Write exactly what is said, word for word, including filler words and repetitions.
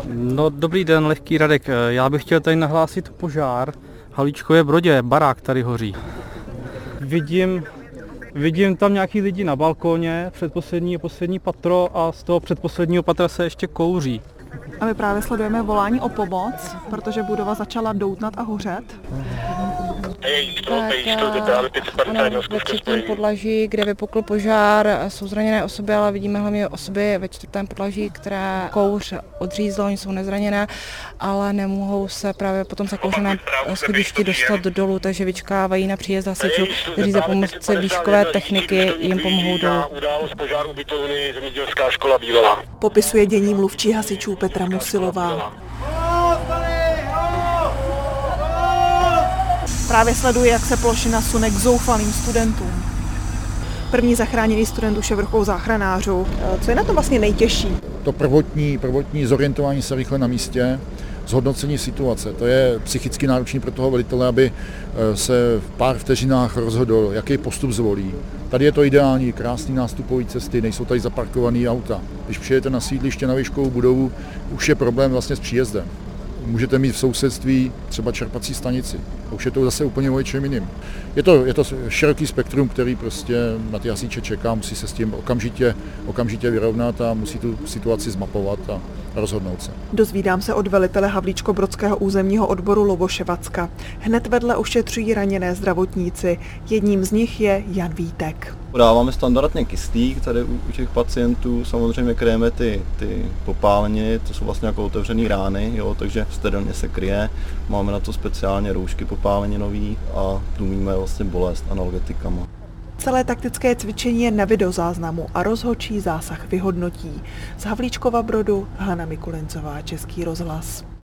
No, dobrý den, Lehký Radek. Já bych chtěl tady nahlásit požár. V Havlíčkově Brodě, barák tady hoří. Vidím, vidím tam nějaký lidi na balkóně, předposlední a poslední patro a z toho předposledního patra se ještě kouří. A my právě sledujeme volání o pomoc, protože budova začala doutnat a hořet. Tak ano, ve třetím podlaží, kde vypukl požár, jsou zraněné osoby, ale vidíme hlavně osoby ve čtvrtém podlaží, která kouř odřízlo, oni jsou nezraněné, ale nemohou se právě po tom zakouřeném schodišti dostat dolů, takže vyčkávají na příjezd hasičů, kteří za pomoci výškové techniky jim pomohou dolů. Popisuje dění mluvčí hasičů Petra Musilová. Právě sleduje, jak se plošina sune k zoufalým studentům. První zachráněný student už je v rukou záchranářů. Co je na tom vlastně nejtěžší? To prvotní, prvotní zorientování se rychle na místě, zhodnocení situace. To je psychicky náročné pro toho velitele, aby se v pár vteřinách rozhodl, jaký postup zvolí. Tady je to ideální, krásný nástupový cesty, nejsou tady zaparkované auta. Když přijedete na sídliště na výškovou budovu, už je problém vlastně s příjezdem. Můžete mít v sousedství třeba čerpací stanici. Už je to zase úplně o něčem jiným. Je to, je to široký spektrum, který prostě na ty hasiče čeká, musí se s tím okamžitě, okamžitě vyrovnat a musí tu situaci zmapovat a rozhodnout se. Dozvídám se od velitele Havlíčkobrodského územního odboru Luboše Vacka. Hned vedle ošetřují raněné zdravotníci. Jedním z nich je Jan Vítek. Podáváme standardně kyslík tady u, u těch pacientů, samozřejmě kryjeme ty, ty popáleniny, to jsou vlastně jako otevřené rány, jo, takže sterilně se kryje. Máme na to speciálně roušky popáleninový a tlumíme vlastně bolest analgetikama. Celé taktické cvičení je na videozáznamu a rozhodčí zásah vyhodnotí. Z Havlíčkova Brodu Hana Mikulincová, Český rozhlas.